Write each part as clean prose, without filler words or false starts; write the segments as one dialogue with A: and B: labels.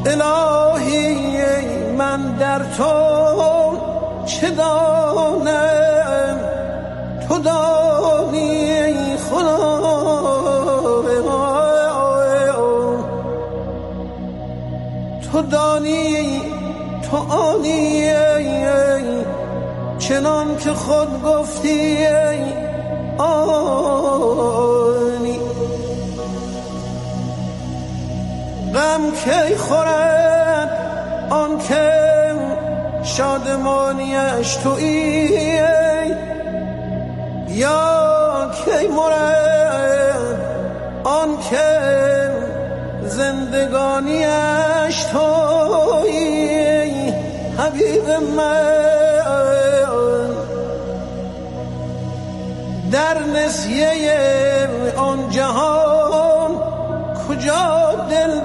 A: الهی من در تو چه دانم، تو دانی خدا، تو دانی، تو آنی چنان که خود گفتی آنی. غم کی خورد آن که شادمانیش تویی، یا کی مرد آن که زندگانیش تویی. حبیب من در نسیه آن جهان کجا دل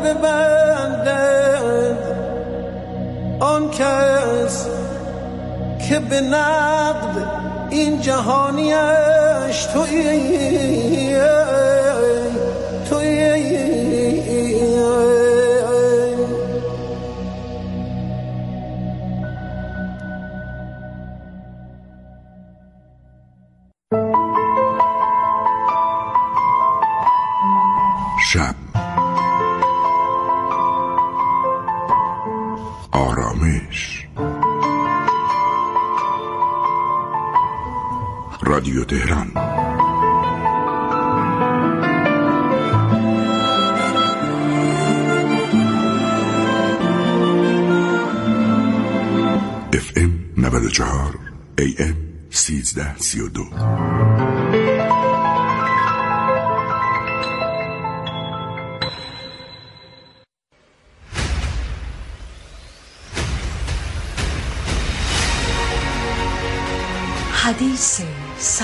A: ببندد آن کس که به نقد این جهانیش تویی، تویی.
B: شب، آرامش. رادیو تهران. FM 94 AM 1332.
C: حدیث سر.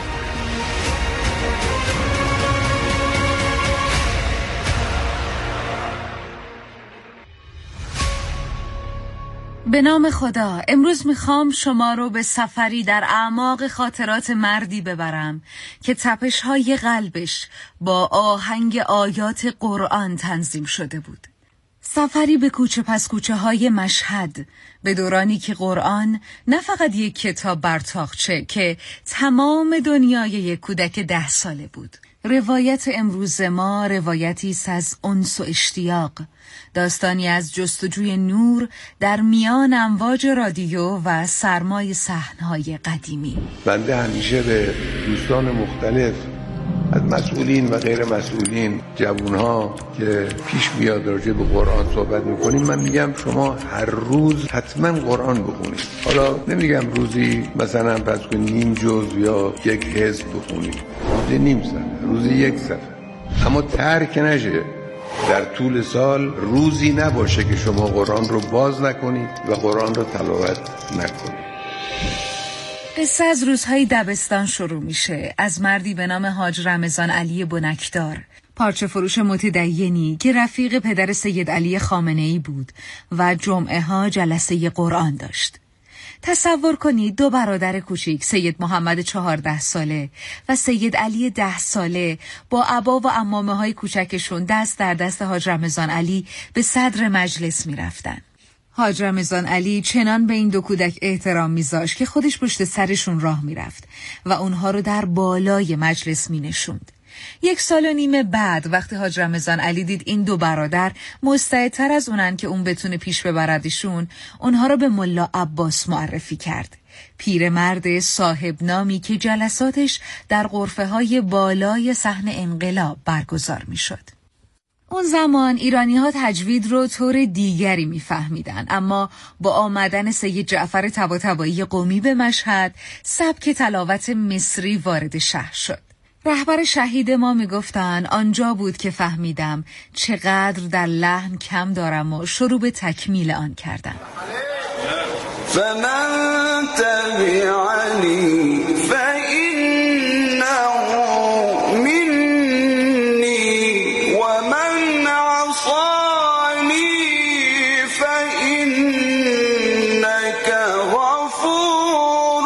C: به نام خدا. امروز میخوام شما رو به سفری در اعماق خاطرات مردی ببرم که تپش‌های قلبش با آهنگ آیات قرآن تنظیم شده بود. سفری به کوچه پس کوچه های مشهد، به دورانی که قرآن نه فقط یک کتاب بر تاقچه که تمام دنیای یک کودک 10 ساله بود. روایت امروز ما روایتی است از انس و اشتیاق، داستانی از جستجوی نور در میان امواج رادیو و سرمای صحنه‌های قدیمی.
D: بنده همیشه به دوستان مختلف از مسئولین و غیر مسئولین، جوانها که پیش میاد راجع به قرآن صحبت میکنیم، من میگم شما هر روز حتما قرآن بخونید. حالا نمیگم روزی مثلا پس کن نیم جز یا یک حزب بخونید، روزی نیم صفحه، روزی یک صفحه، اما ترک نشه. در طول سال روزی نباشه که شما قرآن رو باز نکنید و قرآن رو تلاوت نکنید.
C: قصه از روزهای دبستان شروع میشه، از مردی به نام حاج رمضان علی بنکدار، پارچه فروش متدینی که رفیق پدر سید علی خامنه‌ای بود و جمعه ها جلسه قرآن داشت. تصور کنید 2 برادر کوچیک، سید محمد 14 ساله و سید علی 10 ساله، با عبا و عمامه های کوچکشون دست در دست حاج رمضان علی به صدر مجلس می رفتن. حاج رمضان علی چنان به این 2 کودک احترام می‌ذاشت که خودش پشت سرشون راه می‌رفت و اونها رو در بالای مجلس می‌نشوند. 1 سال و نیم بعد وقتی حاج رمضان علی دید این 2 برادر مستعدتر از اونن که اون بتونه پیش ببردشون، اونها رو به ملا عباس معرفی کرد. پیرمرد صاحب نامی که جلساتش در غرفه‌های بالای صحن انقلاب برگزار می‌شد. اون زمان ایرانی‌ها تجوید رو طور دیگری می‌فهمیدن، اما با آمدن سید جعفر طباطبایی قمی به مشهد، سبک تلاوت مصری وارد شهر شد. رهبر شهید ما میگفتن آنجا بود که فهمیدم چقدر در لحن کم دارم و شروع به تکمیل آن کردم.
E: فمن تبعنی فإنه منی و من عصانی فإنك غفور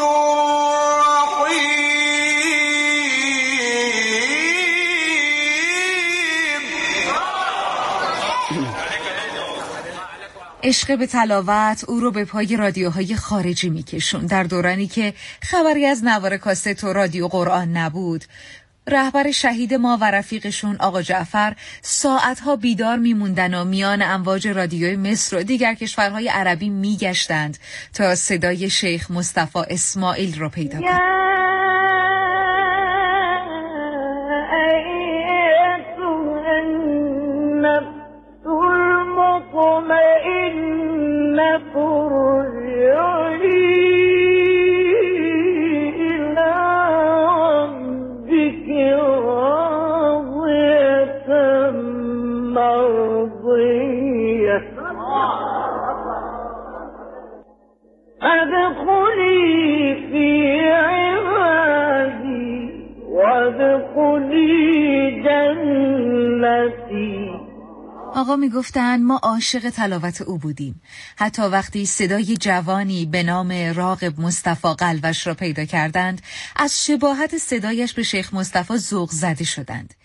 E: رحیم.
C: عشق به تلاوت او رو به پای رادیوهای خارجی میکشون. در دورانی که خبری از نوار کاست و رادیو قرآن نبود، رهبر شهید ما و رفیقشون آقا جعفر ساعتها بیدار میموندن و میان امواج رادیوی مصر و دیگر کشورهای عربی میگشتند تا صدای شیخ مصطفی اسماعیل رو پیدا کنند. آقا می گفتن ما عاشق تلاوت او بودیم، حتی وقتی صدای جوانی به نام راغب مصطفی قلوش را پیدا کردند از شباهت صدایش به شیخ مصطفی ذوق زده شدند.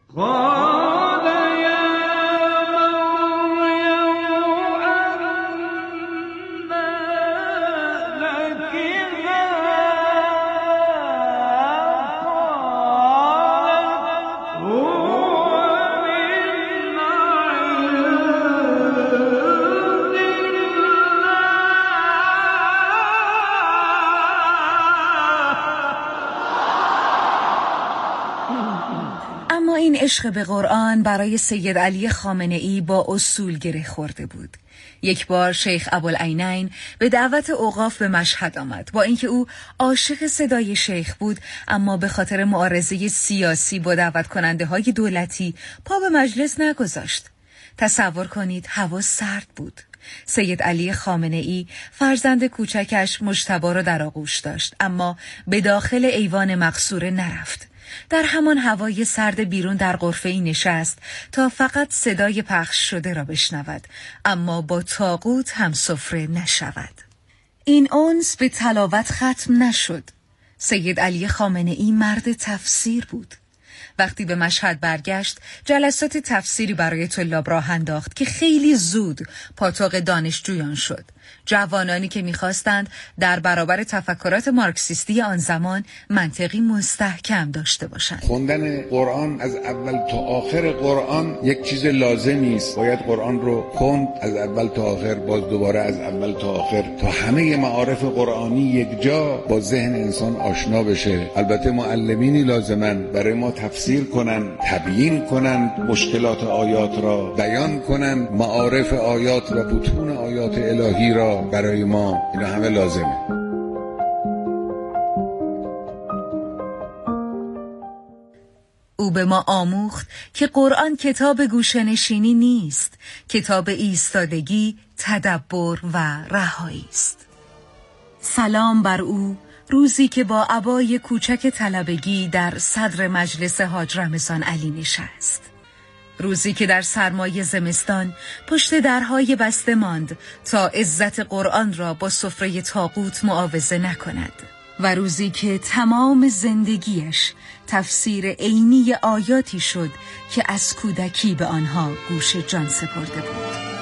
C: این عشق به قرآن برای سید علی خامنه‌ای با اصول گره خورده بود. یک بار شیخ ابوالعینین به دعوت اوقاف به مشهد آمد. با اینکه او عاشق صدای شیخ بود، اما به خاطر معارضه سیاسی با دعوت کننده های دولتی پا به مجلس نگذاشت. تصور کنید هوا سرد بود. سید علی خامنه‌ای فرزند کوچکش مجتبی را در آغوش داشت، اما به داخل ایوان مقصوره نرفت. در همان هوای سرد بیرون در غرفه‌ای نشست تا فقط صدای پخش شده را بشنود، اما با طاغوت هم سفره نشود. این انس به تلاوت ختم نشد. سید علی خامنه‌ای مرد تفسیر بود. وقتی به مشهد برگشت، جلسات تفسیری برای طلاب راه انداخت که خیلی زود پاتوق دانشجویان شد. جوانانی که می‌خواستند در برابر تفکرات مارکسیستی آن زمان منطقی مستحکم داشته باشند.
D: خوندن قرآن از اول تا آخر قرآن یک چیز لازمی است. باید قرآن رو خوند از اول تا آخر، باز دوباره از اول تا آخر، تا همه معارف قرآنی یک جا با ذهن انسان آشنا بشه. البته معلمینی لازمن برای ما تفسیر کنن، تبیین کنن، مشکلات آیات را بیان کنن، معارف آیات و بطون آیات الهی را برای ما، اینا همه لازمه.
C: او به ما آموخت که قرآن کتاب گوشه‌نشینی نیست، کتاب ایستادگی، تدبر و رهایی است. سلام بر او، روزی که با عبای کوچک طلبگی در صدر مجلس حاج رمضان علی نشست. روزی که در سرمای زمستان پشت درهای بسته ماند تا عزت قرآن را با سفره طاغوت معاوضه نکند. و روزی که تمام زندگیش تفسیر عینی آیاتی شد که از کودکی به آنها گوش جان سپرده بود.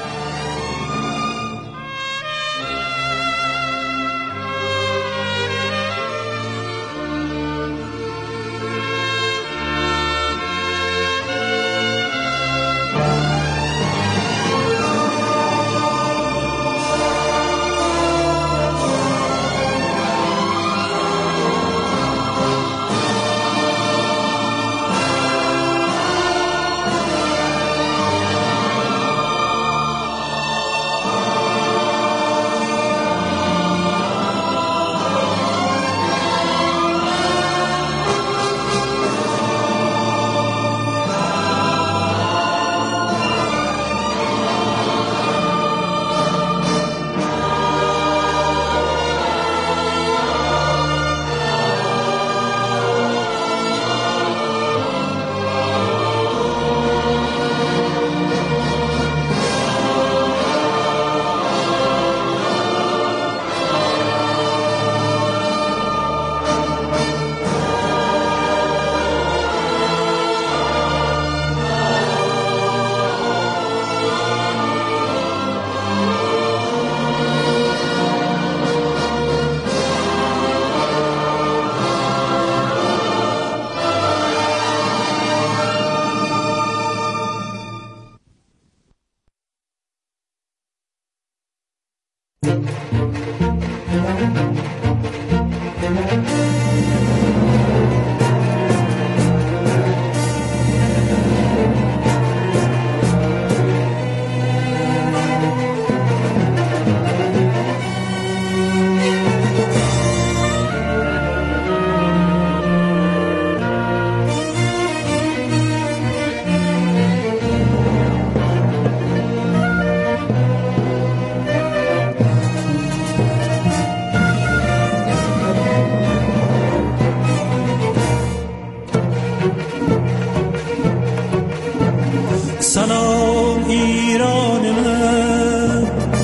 F: سلام ایران من،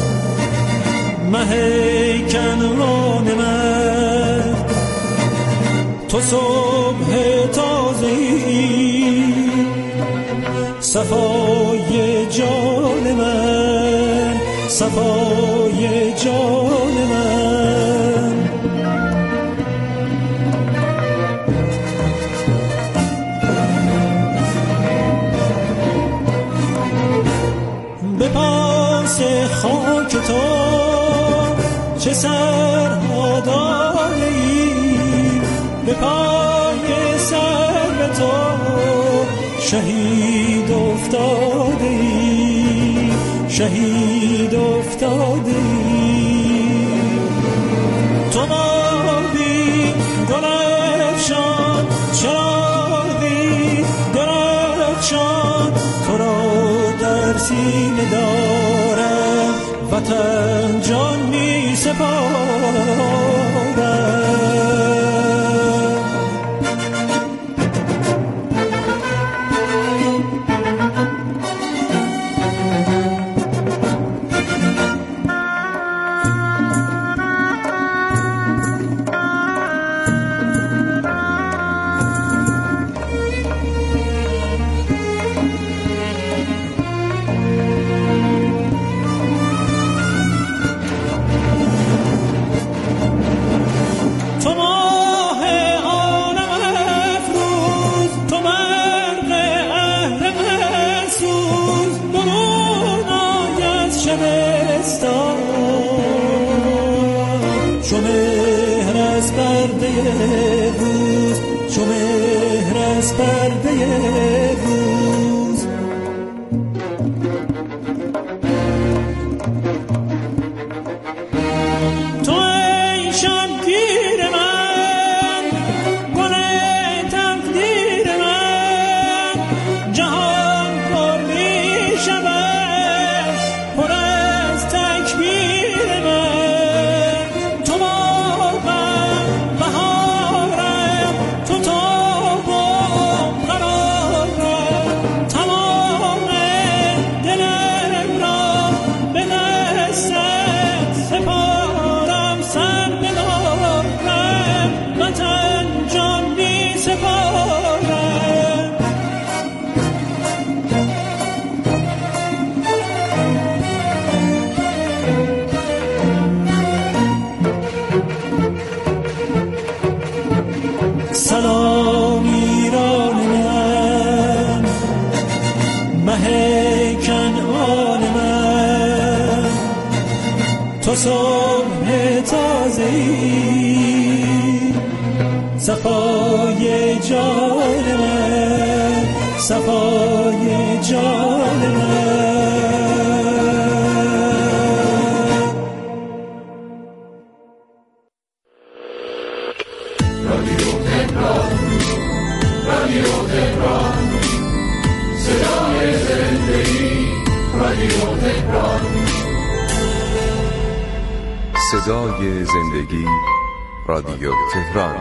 F: مه کنعان من، تو صبح تازه‌ای، صفای جان من، صفای جان من. به پاس خاک تو چه سرها داری، به پای سر تو شهید افتاده ای، شهید افتاده ای. تو بادی درخشان، چراغی درخشان، تو را در سینه دارم، وطن جان می سپارم. چو مهر از پرده روز، چو مهر از پرده روز. تو ای شمگیر من، گل تقدیر من، جهان پر می شود پر از تکبیر من. تو باغم بهارم، تو تابم قرارم، تمام دلم را به دستت سپارم، سر بدارم، وطن جان می سپارم. سلام ایران من، مه کنعان من، تو صبح تازه‌ای، صفای جان من، صفای جان من.
G: صدای زندگی، رادیو تهران.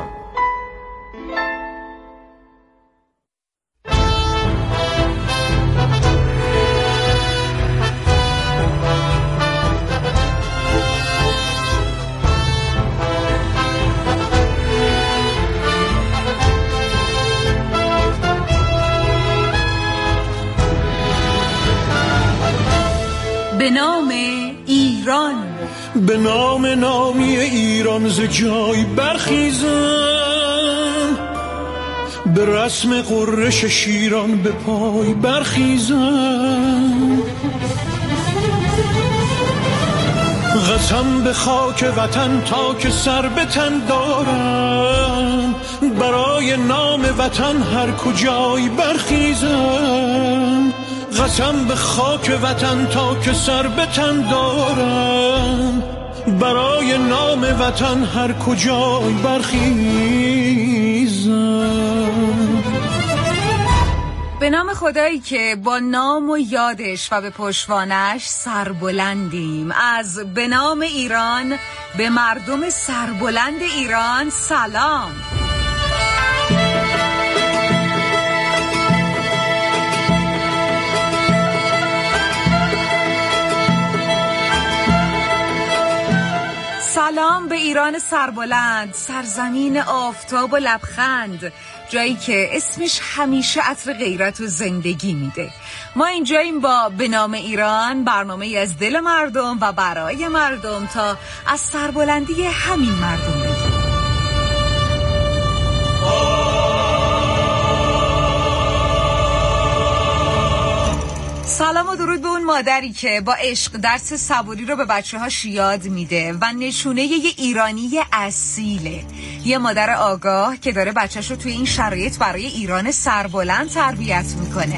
C: به نام ایران،
A: به نام نامی ایران ز جای برخیزم، به رسم غرش شیران به پای برخیزم. قسم به خاک وطن تا که سر به تن دارم، برای نام وطن هر کجای برخیزم. قسم به خاک وطن تا که سر به تن دارم، برای نام وطن هر کجای برخیزم.
C: به نام خدایی که با نام و یادش و به پشتوانش سربلندیم. از به نام ایران به مردم سربلند ایران سلام. سلام به ایران سربلند، سرزمین آفتاب و لبخند، جایی که اسمش همیشه عطر غیرت و زندگی میده. ما اینجاییم با به نام ایران، برنامه‌ای از دل مردم و برای مردم تا از سربلندی همین مردم بگیم. سلام و درود به اون مادری که با عشق درس صبوری رو به بچه‌هاش یاد میده و نشونه یه ایرانی اصیله. یه مادر آگاه که داره بچه‌ش رو توی این شرایط برای ایران سربلند تربیت میکنه.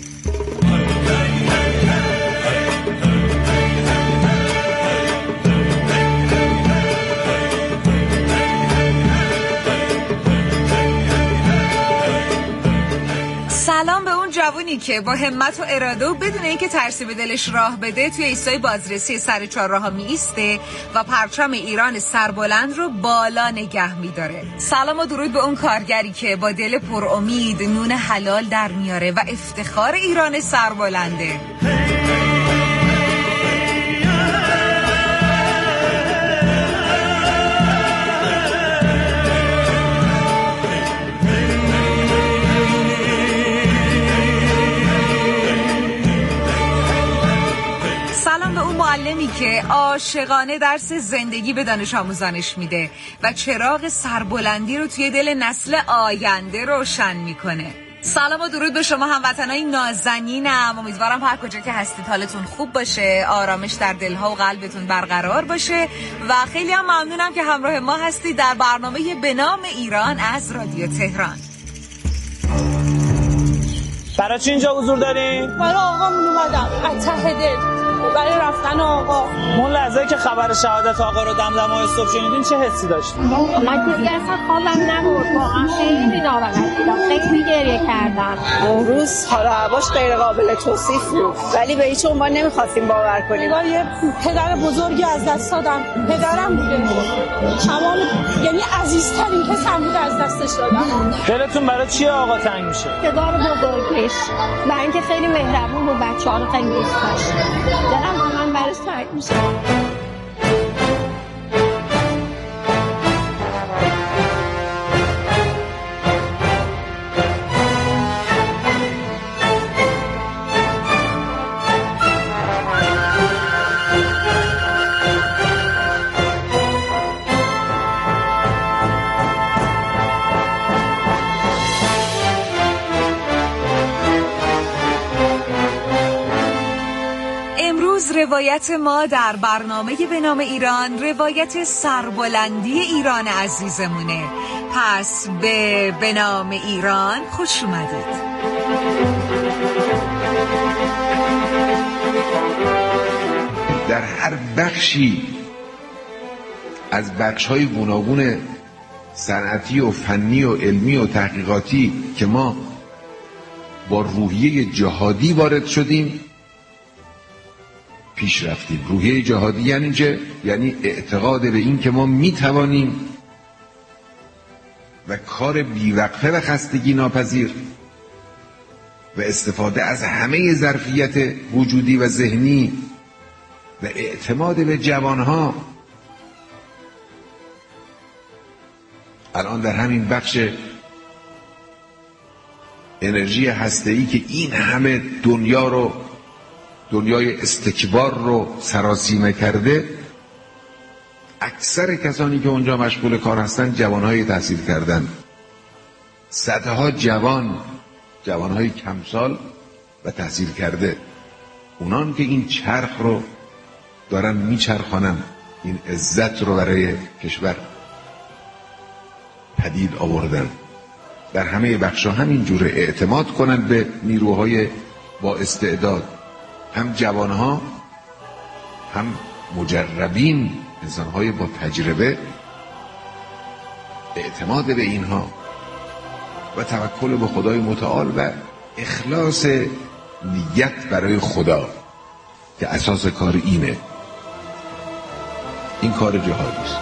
C: سلام به اون جوونی که با همت و اراده و بدون اینکه ترسی به دلش راه بده توی ایستگاه بازرسی سر چهارراها میایسته و پرچم ایران سربلند رو بالا نگه میداره. سلام و درود به اون کارگری که با دل پر امید نون حلال در میاره و افتخار ایران سربلنده. معلمی که عاشقانه درس زندگی به دانش آموزانش میده و چراغ سربلندی رو توی دل نسل آینده روشن میکنه. سلام و درود به شما هموطنای نازنینم. امیدوارم هر کجا که هستید حالتون خوب باشه، آرامش در دلها و قلبتون برقرار باشه و خیلی هم ممنونم که همراه ما هستید در برنامه به نام ایران از رادیو تهران.
H: برای چی اینجا حضور دارین؟
I: برای آقامون اومدم از ته دل، برای رفتن آقا.
H: اون لحظه که خبر شهادت آقا رو دمدمای صبح شنیدین چه حسی داشتین؟
I: من که دیگه اصلا خوابم نبرد، واقعا خیلی ناراحت بودم، خیلی گریه کردم.
J: اون روز حالا هواش غیر قابل توصیف بود، ولی به هیچ عنوان نمیخواستیم باور کنیم.
I: یه پدر بزرگی از دست دادم، پدرم بوده، تمام یعنی عزیزترین کسم بود از دستش دادم.
H: دلتون برای چیه آقا تنگ میشه؟
I: پدر بزرگش، برای اینکه خیلی مهربون بود، بچه‌ها رو خیلی دوست داشت. دلم من برش تنگ میشه.
C: روایت ما در برنامه به نام ایران روایت سربلندی ایران عزیزمونه. پس به نام ایران خوش اومدید.
D: در هر بخشی از بخش‌های گوناگون صنعتی و فنی و علمی و تحقیقاتی که ما با روحیه جهادی وارد شدیم پیش رفتیم. روحیه جهادی یعنی چه؟ یعنی اعتقاد به این که ما میتوانیم و کار بیوقفه و خستگی ناپذیر و استفاده از همه ظرفیت وجودی و ذهنی و اعتماد به جوانها الان در همین بخش انرژی هسته‌ای که این همه دنیای استکبار رو سراسیمه کرده، اکثر کسانی که اونجا مشغول کار هستن جوانهای تحصیل کردن، صدها جوانهای کمسال و تحصیل کرده، اونان که این چرخ رو دارن میچرخانن این عزت رو برای کشور پدید آوردن. در همه بخشا همین جوره اعتماد کنند به نیروهای با استعداد، هم جوانها هم مجربین، انسانهای با تجربه. اعتماد به اینها و توکل به خدای متعال و اخلاص نیت برای خدا که اساس کار اینه. این کار جهادی است.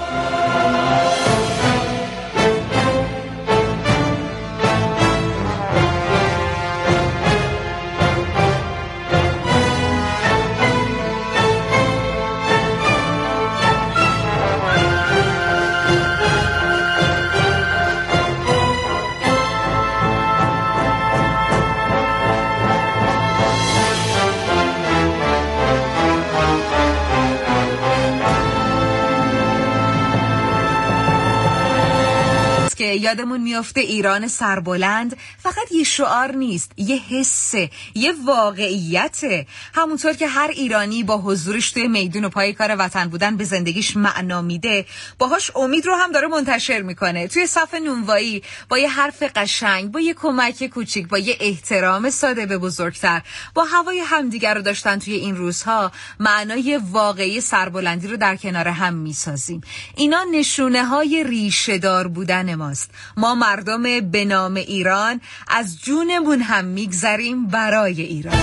C: یادمون میفته ایران سربلند فقط یه شعار نیست، یه حسه، یه واقعیته. همونطور که هر ایرانی با حضورش توی میدون و پای کار وطن بودن به زندگیش معنا میده، باهاش امید رو هم داره منتشر میکنه. توی صف نونوایی با یه حرف قشنگ، با یه کمک کوچیک، با یه احترام ساده به بزرگتر، با هوای همدیگر رو داشتن توی این روزها معنای واقعی سربلندی رو در کنار هم میسازیم. اینا نشونه های ریشه دار بودن ماست. ما مردم به نام ایران از جونمون هم میگذریم برای ایران.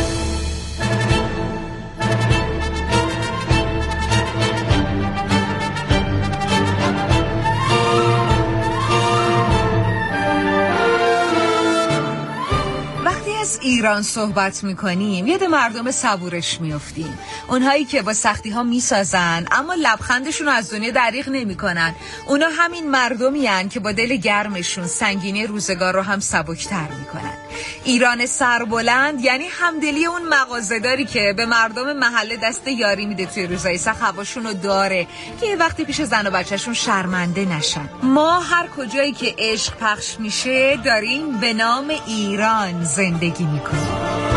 C: از ایران صحبت میکنیم یاد مردم صبورش میافتیم، اونهایی که با سختی ها میسازن اما لبخندشون رو از دنیا دریغ نمیکنن. اونا همین مردمی هن که با دل گرمشون سنگینی روزگار رو هم سبکتر میکنن. ایران سربلند یعنی همدلی اون مغازه‌داری که به مردم محله دست یاری میده توی روزای سخت هواشون رو داره که یه وقتی پیش زن و بچه‌شون شرمنده نشن. ما هر کجایی که عشق پخش میشه داریم به نام ایران زندگی میکنیم.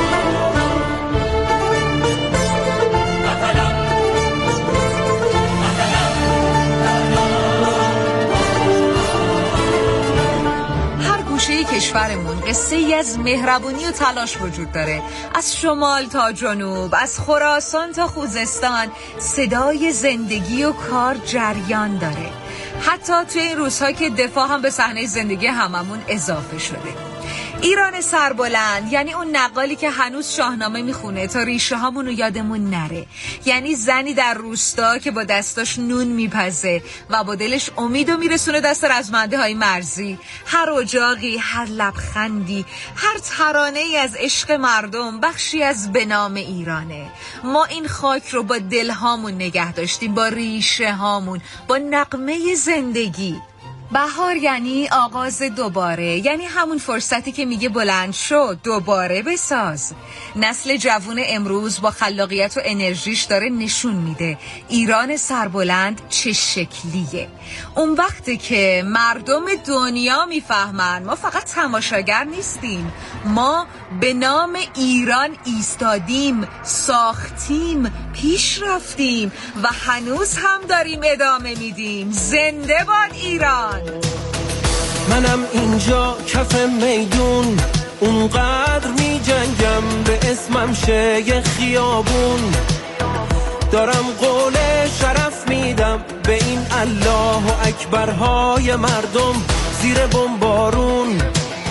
C: کشورمون قصه ای از مهربونی و تلاش وجود داره. از شمال تا جنوب، از خراسان تا خوزستان، صدای زندگی و کار جریان داره. حتی توی این روزها که دفاع هم به صحنه زندگی هممون اضافه شده. ایران سربلند یعنی اون نقالی که هنوز شاهنامه میخونه تا ریشه هامون رو یادمون نره. یعنی زنی در روستا که با دستاش نون میپزه و با دلش امیدو میرسونه دست رزمنده های مرزی. هر اجاقی، هر لبخندی، هر ترانه ای از عشق مردم بخشی از به نام ایرانه. ما این خاک رو با دلهامون نگه داشتیم، با ریشه هامون، با نغمه زندگی. بهار یعنی آغاز دوباره، یعنی همون فرصتی که میگه بلند شو دوباره بساز. نسل جوون امروز با خلاقیت و انرژیش داره نشون میده ایران سربلند چه شکلیه. اون وقتی که مردم دنیا میفهمن ما فقط تماشاگر نیستیم، ما به نام ایران ایستادیم، ساختیم، پیش رفتیم و هنوز هم داریم ادامه میدیم. زنده باد ایران.
F: منم اینجا کف میدون اونقدر می جنگم به اسمم شه یه خیابون، دارم قول شرف میدم به این الله و اکبرهای مردم زیر بمبارون.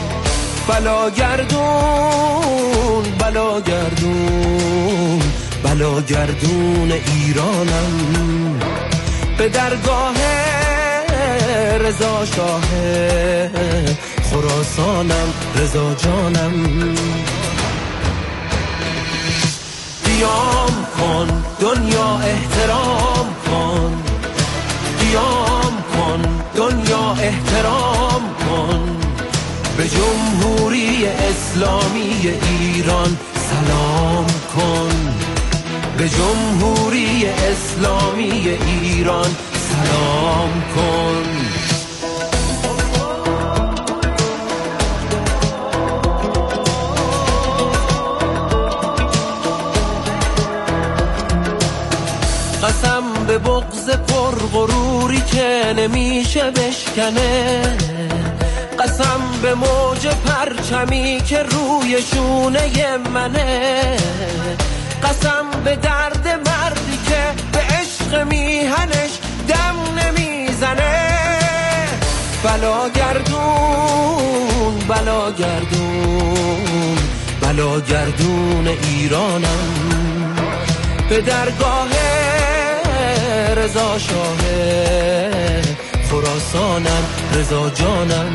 F: بلاگردون بلاگردون بلاگردون ایرانم، به درگاه رضا شاه خراسانم، رضا جانم. قیام کن دنیا احترام کن، قیام کن دنیا احترام کن، به جمهوری اسلامی ایران سلام کن، به جمهوری اسلامی ایران سلام کن. قسم به بغض پرغروری که نمیشه بشکنه، قسم به موج پرچمی که روی شونه منه، قسم به درد مردی که به عشق میهنش دم نمیزنه. بلا گردون بلا گردون بلا گردون ایرانم، به درگاه رضا شاه خراسانم، رضا جانم.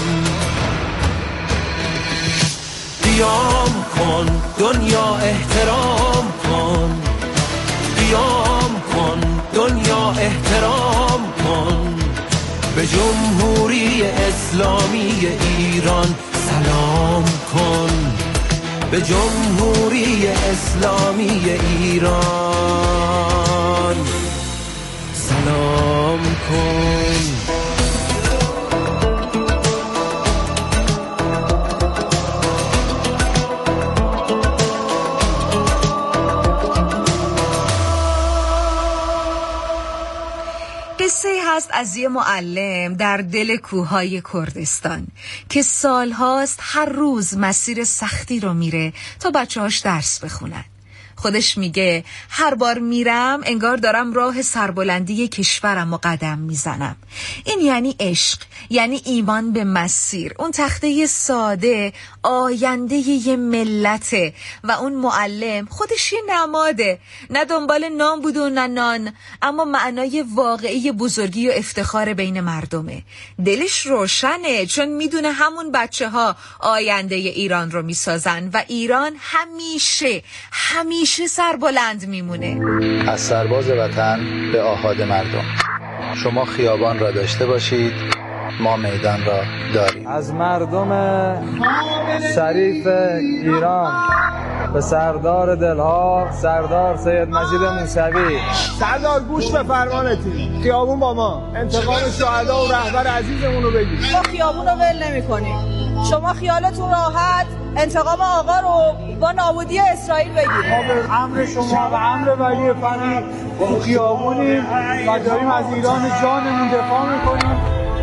F: قیام کن دنیا احترام کن، قیام کن دنیا احترام کن، به جمهوری اسلامی ایران سلام کن، به جمهوری اسلامی ایران سلام کن.
C: قصه هست از یه معلم در دل کوههای کردستان که سالهاست هر روز مسیر سختی رو میره تا بچه‌هاش درس بخونن. خودش میگه هر بار میرم انگار دارم راه سربلندی کشورم و قدم میزنم. این یعنی عشق، یعنی ایمان به مسیر، اون تخته ساده آینده یه ملته و اون معلم خودش یه نماده، نه دنبال نام بود و نه نان، اما معنای واقعی بزرگی و افتخار بین مردمه. دلش روشنه چون میدونه همون بچه‌ها آینده ایران رو میسازن و ایران همیشه سربلند میمونه.
K: از سرباز وطن به آحاد مردم، شما خیابان را داشته باشید، ما میدان را داریم.
L: از مردم شریف ایران به سردار دلها، سردار سید مجید موسوی.
M: سردار گوش به فرمانتی، خیابون با ما، انتقام شهدا و رهبر عزیزمون رو بگیر.
I: ما خیابون رو ول نمی‌کنیم، شما خیالتون راحت انتقام آقا رو با نابودی اسرائیل بگیرید.
M: ما به امر شما و امر ولی فقیه تو خیابونیم و داریم از ایران جانمون دفاع میکنیم.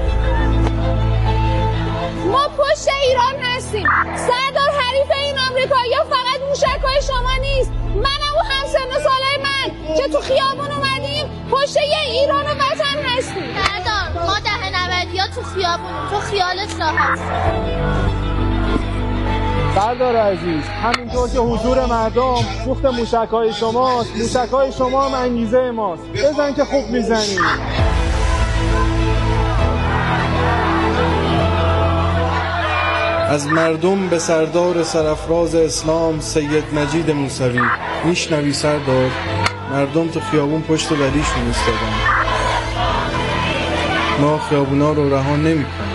N: ما پشت ایران هستیم. سردار حریف این آمریکایی‌ها فقط موشک‌های شما نیست، منم و همسن سالای من که تو خیابون اومدیم پشت یه ایران و وطن هستیم.
O: سردار ما ده 90 تو خیابونیم، تو خیالت راحت.
M: سردار عزیز، همینطور که حضور مردم سوخت موشک‌های شماست، موشک‌های شما هم انگیزه ماست. بزن که خوب میزنید.
P: از مردم به سردار سرافراز اسلام سید مجید موسوی. میشنوی سردار؟ مردم تو خیابون پشت ولیشون ایستادن، ما خیابونا رو رها نمی‌کنیم.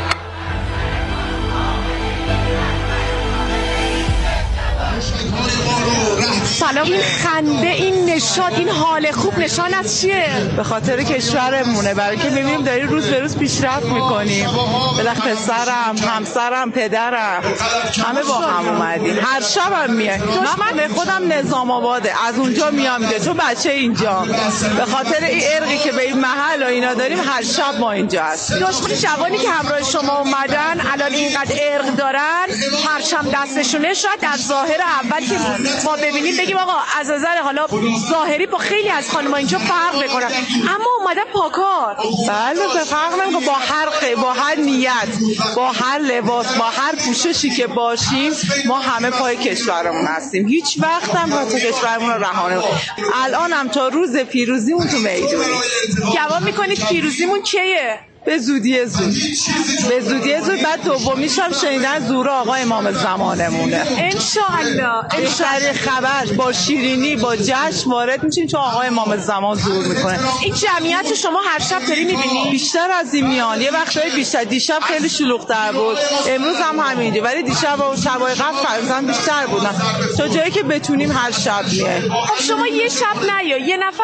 Q: سلام، این خنده، این نشاط، این حال خوب نشان از چیه؟
R: به خاطر کشورمونه، برای که می‌بینیم داریم روز به روز پیشرفت می‌کنیم. بالاخره پسرم، همسرم، پدرم همه با هم اومدیم. هر شب هم میاد. من به خودم نظام آباده، از اونجا میام اینجا چون بچه اینجا. به خاطر این ارقی که به این محل و اینا داریم هر شب ما اینجا هستیم.
Q: دشمن جوانی که همراه شما اومدن الان اینقدر ارق دارن، پرچم دستشونه، شاید در ظاهر اول که ما ببینیم بگیم آقا از نظر حالا ظاهری با خیلی از خانم‌ها اینجا فرق می‌کنن، اما اومدن پاکار.
R: بله، فرق نمی‌کنه، با هر با هر نیت، با هر لباس، با هر پوششی که باشیم ما همه پای کشورمون هستیم. هیچ وقت هم پای کشورمون رو رها نمی‌کنیم. الان هم تا روز پیروزیمون تو میدونیم.
Q: گمان می‌کنید پیروزیمون کیه؟
R: به زودی زود. بعد دومیش هم شنیدن زور آقا امام زمانمونه.
Q: انشالله
R: خبر با شیرینی با جشن وارد میشیم چون آقا امام زمان زور میکنه.
Q: این جمعیت شما هر شب داری میبینی؟
R: بیشتر از این میان، یه وقتایی بیشتر. دیشب خیلی شلوغ‌تر بود، امروز هم همینجوری، ولی دیشب و شبای قبل فرضاً بیشتر بودن. تا جایی که بتونیم هر شب میایم.
Q: خب شما یه شب نیا، یه نفر